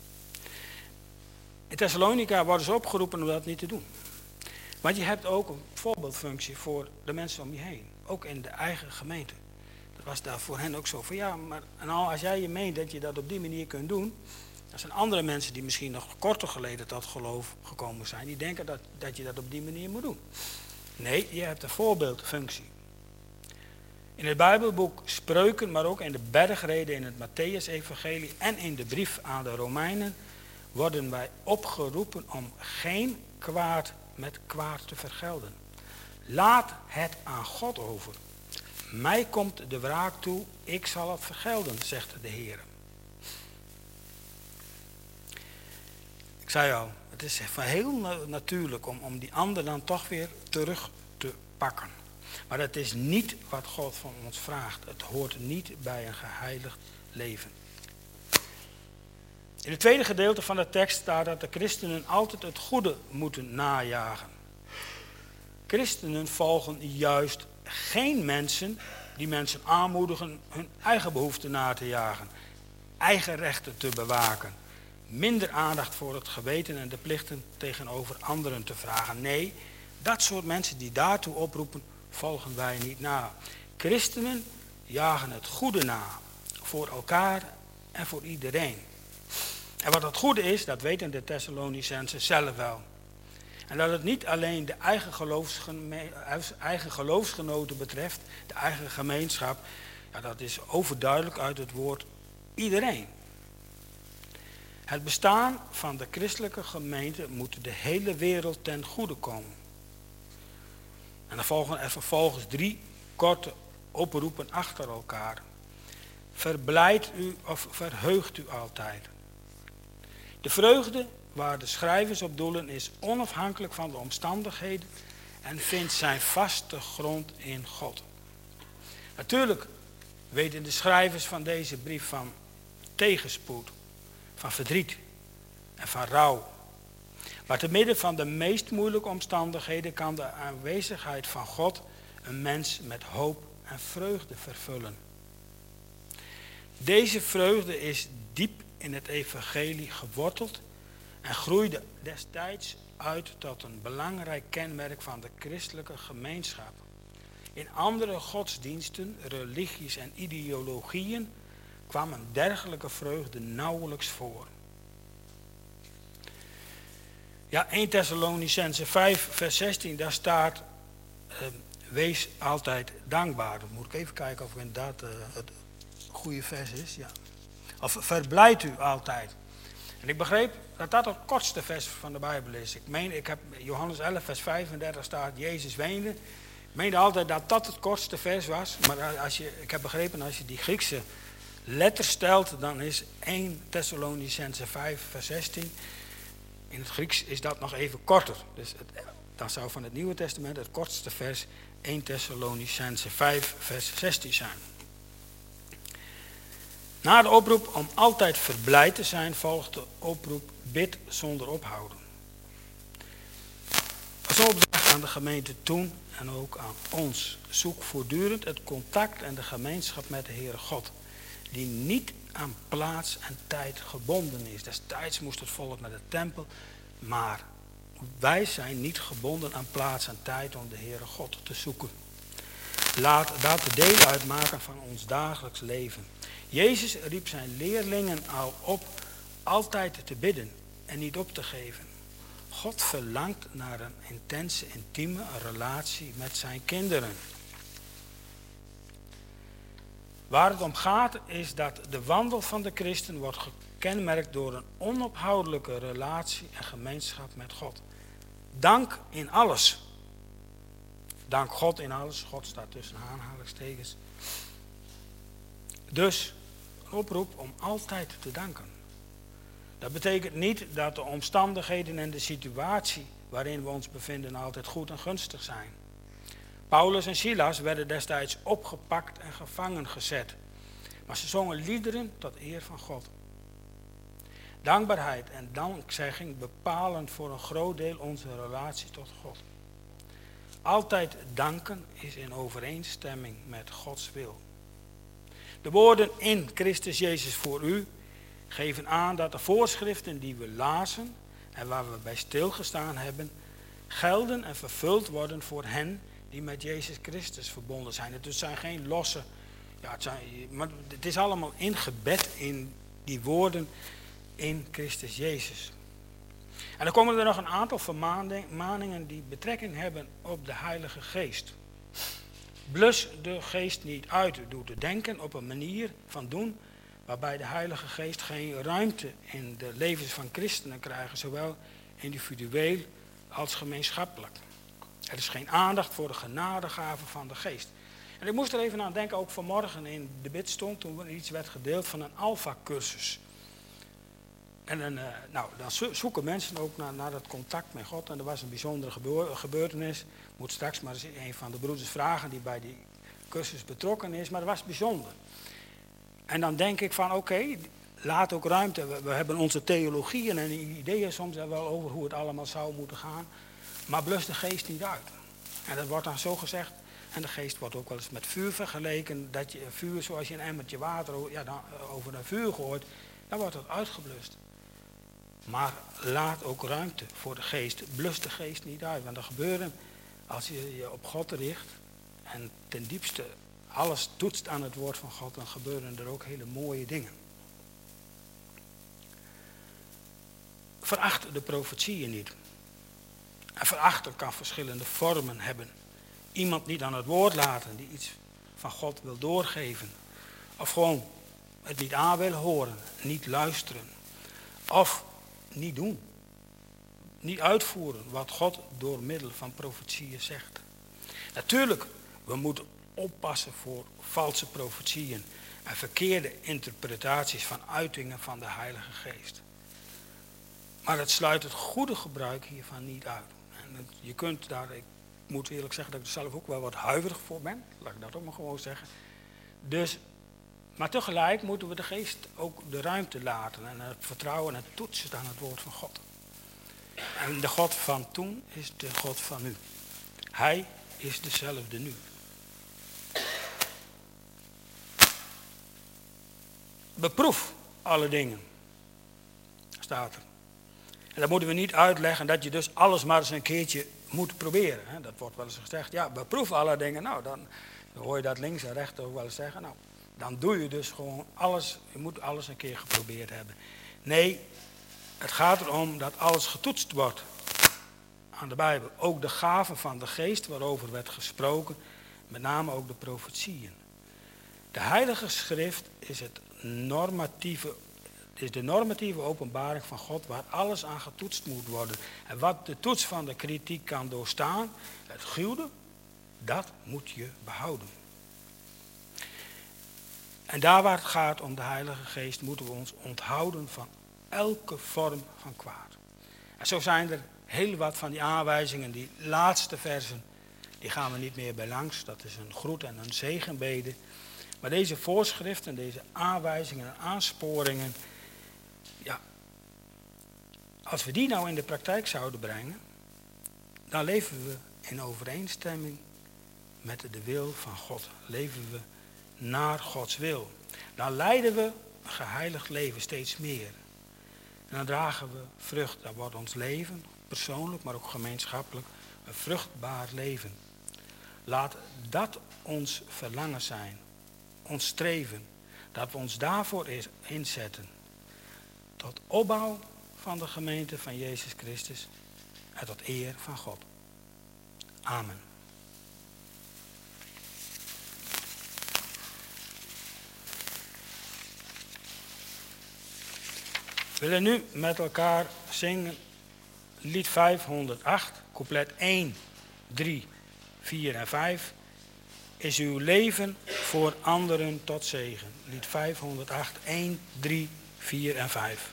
In Thessalonica worden ze opgeroepen om dat niet te doen. Want je hebt ook een voorbeeldfunctie voor de mensen om je heen. Ook in de eigen gemeente. Dat was daar voor hen ook zo van ja, maar als jij je meent dat je dat op die manier kunt doen, dan zijn andere mensen die misschien nog korter geleden tot geloof gekomen zijn, die denken dat je dat op die manier moet doen. Nee, je hebt een voorbeeldfunctie. In het Bijbelboek Spreuken, maar ook in de bergreden in het Mattheüs-evangelie en in de brief aan de Romeinen worden wij opgeroepen om geen kwaad met kwaad te vergelden. Laat het aan God over. Mij komt de wraak toe, ik zal het vergelden, zegt de Heer. Ik zei al, het is heel natuurlijk om die ander dan toch weer terug te pakken. Maar dat is niet wat God van ons vraagt. Het hoort niet bij een geheiligd leven. In het tweede gedeelte van de tekst staat dat de christenen altijd het goede moeten najagen. Christenen volgen juist geen mensen die mensen aanmoedigen hun eigen behoeften na te jagen, eigen rechten te bewaken, minder aandacht voor het geweten en de plichten tegenover anderen te vragen. Nee, dat soort mensen die daartoe oproepen, volgen wij niet na. Christenen jagen het goede na, voor elkaar en voor iedereen. En wat het goede is, dat weten de Thessalonicenzen zelf wel. En dat het niet alleen de eigen geloofsgenoten betreft, de eigen gemeenschap, ja, dat is overduidelijk uit het woord iedereen. Het bestaan van de christelijke gemeente moet de hele wereld ten goede komen. En dan volgen er vervolgens 3 korte oproepen achter elkaar. Verblijdt u of verheugt u altijd. De vreugde waar de schrijvers op doelen is onafhankelijk van de omstandigheden en vindt zijn vaste grond in God. Natuurlijk weten de schrijvers van deze brief van tegenspoed, van verdriet en van rouw. Maar te midden van de meest moeilijke omstandigheden kan de aanwezigheid van God een mens met hoop en vreugde vervullen. Deze vreugde is diep in het evangelie geworteld en groeide destijds uit tot een belangrijk kenmerk van de christelijke gemeenschap. In andere godsdiensten, religies en ideologieën kwam een dergelijke vreugde nauwelijks voor. Ja, 1 Thessalonicenzen 5 vers 16, daar staat, wees altijd dankbaar. Dan moet ik even kijken of inderdaad het goede vers is. Ja. Of verblijdt u altijd. En ik begreep dat dat het kortste vers van de Bijbel is. Ik heb Johannes 11 vers 35 staat, Jezus weende. Ik meende altijd dat dat het kortste vers was. Maar ik heb begrepen, als je die Griekse letters stelt, dan is 1 Thessalonicenzen 5 vers 16. In het Grieks is dat nog even korter. Dus dan zou van het Nieuwe Testament het kortste vers 1 Thessalonicenzen 5 vers 16 zijn. Na de oproep om altijd verblijd te zijn volgt de oproep bid zonder ophouden. Als opdracht aan de gemeente toen en ook aan ons. Zoek voortdurend het contact en de gemeenschap met de Heere God. Die niet aan plaats en tijd gebonden is. Destijds moest het volk naar de tempel. Maar wij zijn niet gebonden aan plaats en tijd om de Heere God te zoeken. Laat dat deel uitmaken van ons dagelijks leven. Jezus riep zijn leerlingen al op altijd te bidden en niet op te geven. God verlangt naar een intense, intieme relatie met zijn kinderen. Waar het om gaat is dat de wandel van de christen wordt gekenmerkt door een onophoudelijke relatie en gemeenschap met God. Dank in alles. Dank God in alles. God staat tussen aanhalingstekens. Dus een oproep om altijd te danken. Dat betekent niet dat de omstandigheden en de situatie waarin we ons bevinden altijd goed en gunstig zijn. Paulus en Silas werden destijds opgepakt en gevangen gezet. Maar ze zongen liederen tot eer van God. Dankbaarheid en dankzegging bepalen voor een groot deel onze relatie tot God. Altijd danken is in overeenstemming met Gods wil. De woorden in Christus Jezus voor u geven aan dat de voorschriften die we lazen en waar we bij stilgestaan hebben, gelden en vervuld worden voor hen die met Jezus Christus verbonden zijn. Het zijn geen losse, maar het is allemaal ingebed in die woorden in Christus Jezus. En dan komen er nog een aantal vermaningen die betrekking hebben op de Heilige Geest. Blus de geest niet uit door te denken op een manier van doen waarbij de Heilige Geest geen ruimte in de levens van christenen krijgen, zowel individueel als gemeenschappelijk. Er is geen aandacht voor de genadegaven van de Geest. En ik moest er even aan denken, ook vanmorgen in de bidstond, toen er iets werd gedeeld van een alpha-cursus. En dan zoeken mensen ook naar dat contact met God. En er was een bijzondere gebeurtenis. Moet straks maar eens een van de broeders vragen die bij die cursus betrokken is. Maar dat was bijzonder. En dan denk ik van oké, laat ook ruimte. We hebben onze theologieën en ideeën soms wel over hoe het allemaal zou moeten gaan. Maar blus de geest niet uit. En dat wordt dan zo gezegd. En de geest wordt ook wel eens met vuur vergeleken. Dat je vuur, zoals je een emmertje water over een vuur gooit, dan wordt het uitgeblust. Maar laat ook ruimte voor de geest. Blus de geest niet uit. Want er gebeuren, als je je op God richt en ten diepste alles toetst aan het woord van God, dan gebeuren er ook hele mooie dingen. Veracht de profetieën niet. En verachten kan verschillende vormen hebben. Iemand niet aan het woord laten die iets van God wil doorgeven. Of gewoon het niet aan wil horen, niet luisteren. Of niet doen. Niet uitvoeren wat God door middel van profetieën zegt. Natuurlijk, we moeten oppassen voor valse profetieën en verkeerde interpretaties van uitingen van de Heilige Geest. Maar het sluit het goede gebruik hiervan niet uit. En je kunt daar, ik moet eerlijk zeggen dat ik er zelf ook wel wat huiverig voor ben. Laat ik dat ook maar gewoon zeggen. Dus, maar tegelijk moeten we de geest ook de ruimte laten en het vertrouwen en het toetsen aan het woord van God. En de God van toen is de God van nu. Hij is dezelfde nu. Beproef alle dingen, staat er. En dat moeten we niet uitleggen dat je dus alles maar eens een keertje moet proberen. Dat wordt wel eens gezegd, ja, beproef alle dingen. Nou, dan hoor je dat links en rechts ook wel eens zeggen. Nou, dan doe je dus gewoon alles, je moet alles een keer geprobeerd hebben. Nee, het gaat erom dat alles getoetst wordt aan de Bijbel. Ook de gaven van de geest waarover werd gesproken, met name ook de profetieën. De Heilige Schrift is de normatieve openbaring van God waar alles aan getoetst moet worden. En wat de toets van de kritiek kan doorstaan, het goede, dat moet je behouden. En daar waar het gaat om de Heilige Geest moeten we ons onthouden van elke vorm van kwaad. En zo zijn er Heel wat van die aanwijzingen, die laatste versen, die gaan we niet meer bij langs. Dat is een groet en een zegenbede. Maar deze voorschriften, deze aanwijzingen en aansporingen, ja, als we die nou in de praktijk zouden brengen, dan leven we in overeenstemming met de wil van God. Leven we naar Gods wil. Dan leiden we een geheiligd leven steeds meer. En dan dragen we vrucht. Dan wordt ons leven, persoonlijk, maar ook gemeenschappelijk, een vruchtbaar leven. Laat dat ons verlangen zijn. Ons streven. Dat we ons daarvoor inzetten. Tot opbouw van de gemeente van Jezus Christus. En tot eer van God. Amen. We willen nu met elkaar zingen lied 508, couplet 1, 3, 4 en 5. Is uw leven voor anderen tot zegen. Lied 508, 1, 3, 4 en 5.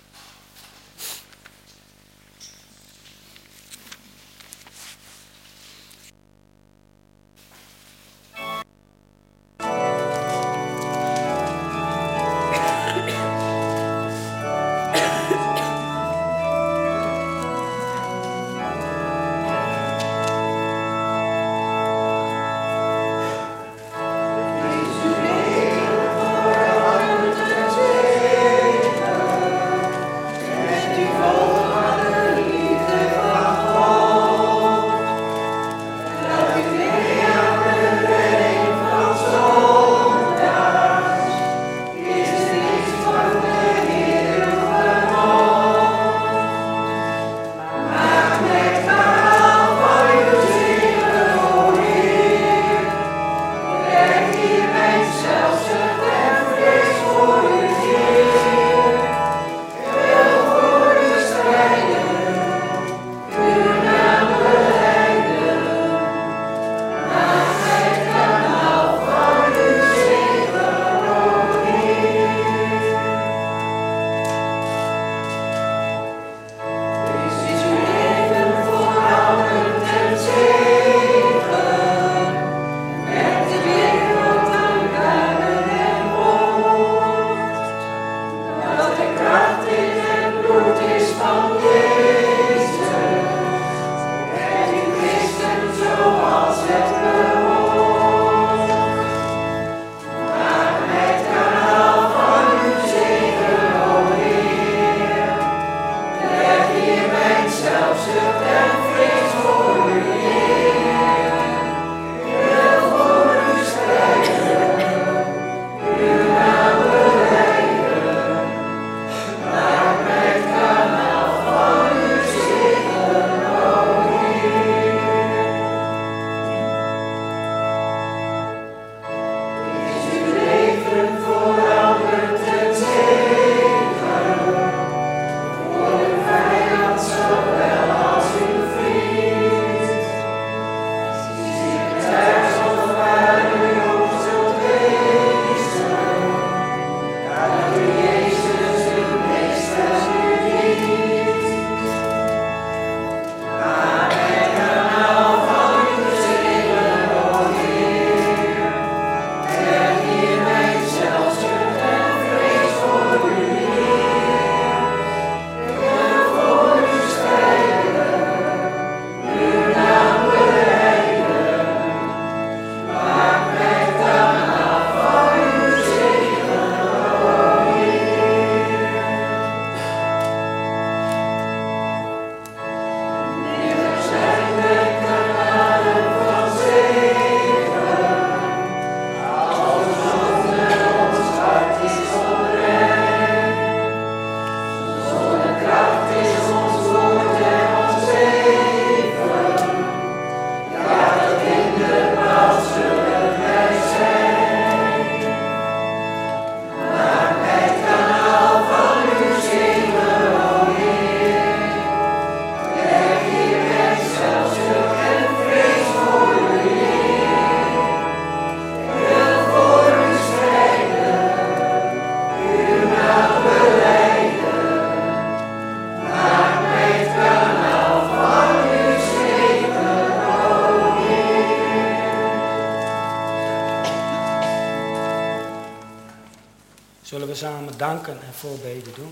samen danken en voorbeden doen?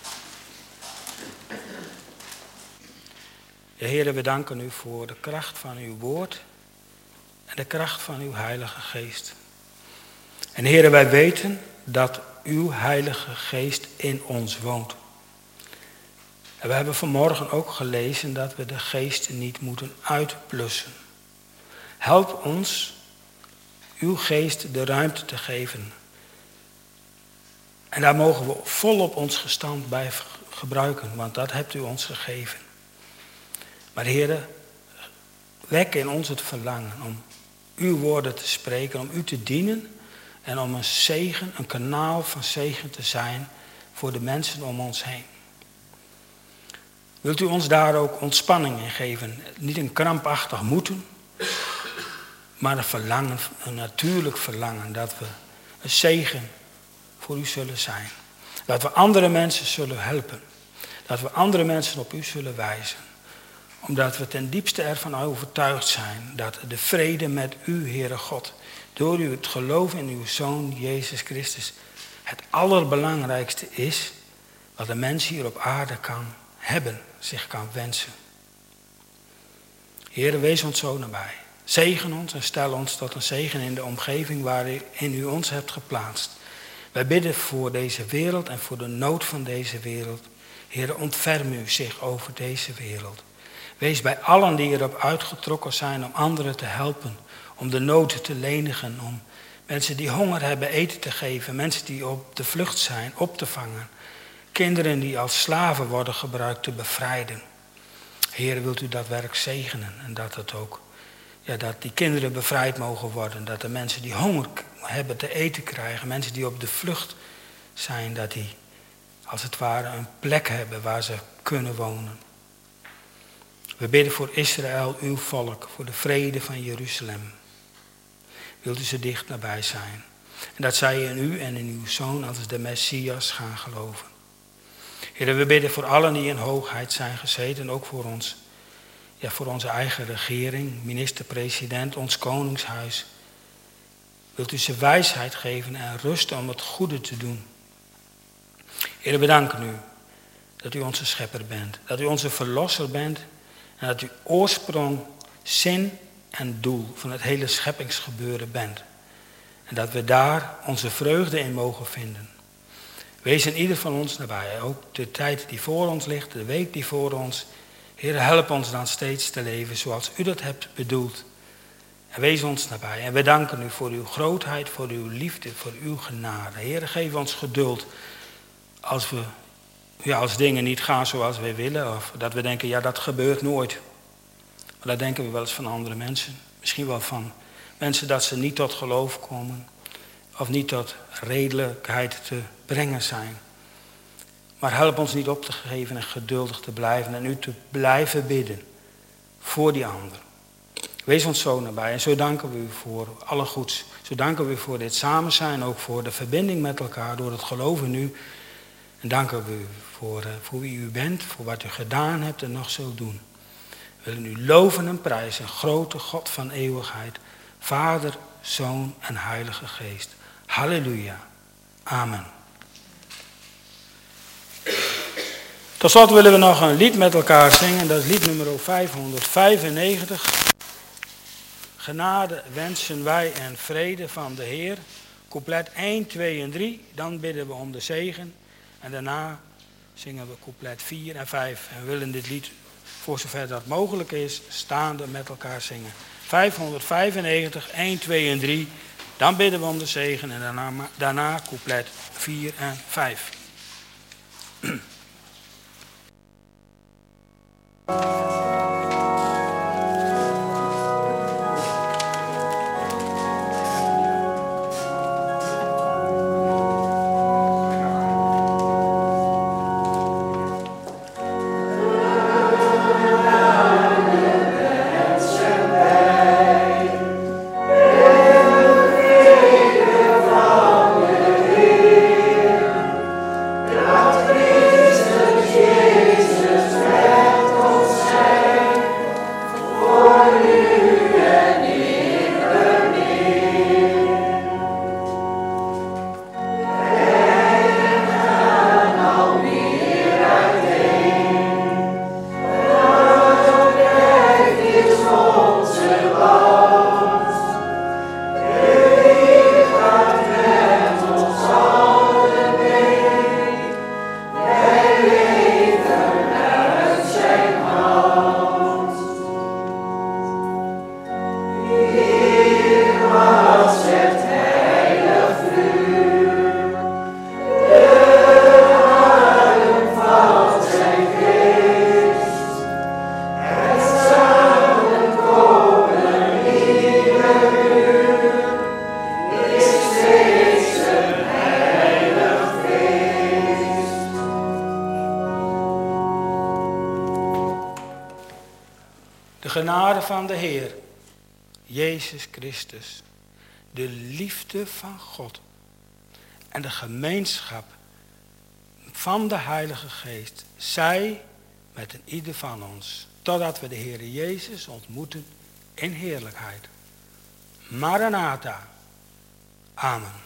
Ja, Heer, we danken u voor de kracht van uw woord en de kracht van uw Heilige Geest. En Heer, wij weten dat uw Heilige Geest in ons woont. En we hebben vanmorgen ook gelezen dat we de Geest niet moeten uitblussen. Help ons uw Geest de ruimte te geven. En daar mogen we volop ons gestand bij gebruiken, want dat hebt u ons gegeven. Maar Heer, wek in ons het verlangen om uw woorden te spreken, om u te dienen en om een zegen, een kanaal van zegen te zijn voor de mensen om ons heen. Wilt u ons daar ook ontspanning in geven? Niet een krampachtig moeten, maar een verlangen, een natuurlijk verlangen dat we een zegen voor u zullen zijn. Dat we andere mensen zullen helpen. Dat we andere mensen op u zullen wijzen. Omdat we ten diepste ervan overtuigd zijn dat de vrede met u, Heere God, door u het geloof in uw Zoon Jezus Christus, het allerbelangrijkste is wat een mens hier op aarde kan hebben, zich kan wensen. Heere, wees ons zo nabij. Zegen ons en stel ons tot een zegen in de omgeving waarin u ons hebt geplaatst. Wij bidden voor deze wereld en voor de nood van deze wereld. Heere, ontferm u zich over deze wereld. Wees bij allen die erop uitgetrokken zijn om anderen te helpen, om de nood te lenigen, om mensen die honger hebben eten te geven, mensen die op de vlucht zijn op te vangen, kinderen die als slaven worden gebruikt te bevrijden. Heer, wilt u dat werk zegenen en dat het ook, dat die kinderen bevrijd mogen worden, dat de mensen die honger hebben te eten krijgen, mensen die op de vlucht zijn, dat die als het ware een plek hebben waar ze kunnen wonen. We bidden voor Israël, uw volk, voor de vrede van Jeruzalem. Wilt u ze dicht nabij zijn. En dat zij in u en in uw Zoon als de Messias gaan geloven. Heer, we bidden voor allen die in hoogheid zijn gezeten, ook voor ons. Ja, voor onze eigen regering, minister-president, ons koningshuis. Wilt u ze wijsheid geven en rust om het goede te doen. Heer, we danken u dat u onze schepper bent. Dat u onze verlosser bent. En dat u oorsprong, zin en doel van het hele scheppingsgebeuren bent. En dat we daar onze vreugde in mogen vinden. Wees in ieder van ons nabij. Ook de tijd die voor ons ligt, de week die voor ons. Heer, help ons dan steeds te leven zoals u dat hebt bedoeld. En wees ons nabij. En we danken u voor uw grootheid, voor uw liefde, voor uw genade. Heer, geef ons geduld als dingen niet gaan zoals wij willen. Of dat we denken, dat gebeurt nooit. Maar dat denken we wel eens van andere mensen. Misschien wel van mensen dat ze niet tot geloof komen. Of niet tot redelijkheid te brengen zijn. Maar help ons niet op te geven en geduldig te blijven. En u te blijven bidden voor die ander. Wees ons zo nabij. En zo danken we u voor alle goeds. Zo danken we u voor dit samen zijn. Ook voor de verbinding met elkaar door het geloof in u. En danken we u voor wie u bent. Voor wat u gedaan hebt en nog zult doen. We willen u loven en prijzen. Grote God van eeuwigheid. Vader, Zoon en Heilige Geest. Halleluja. Amen. Tot slot willen we nog een lied met elkaar zingen. Dat is lied nummer 595. Genade wensen wij en vrede van de Heer. Couplet 1, 2 en 3. Dan bidden we om de zegen. En daarna zingen we couplet 4 en 5. En we willen dit lied, voor zover dat mogelijk is, staande met elkaar zingen. 595, 1, 2 en 3. Dan bidden we om de zegen. En daarna couplet 4 en 5. genade van de Heer, Jezus Christus, de liefde van God en de gemeenschap van de Heilige Geest, zij met een ieder van ons, totdat we de Heer Jezus ontmoeten in heerlijkheid. Maranatha. Amen.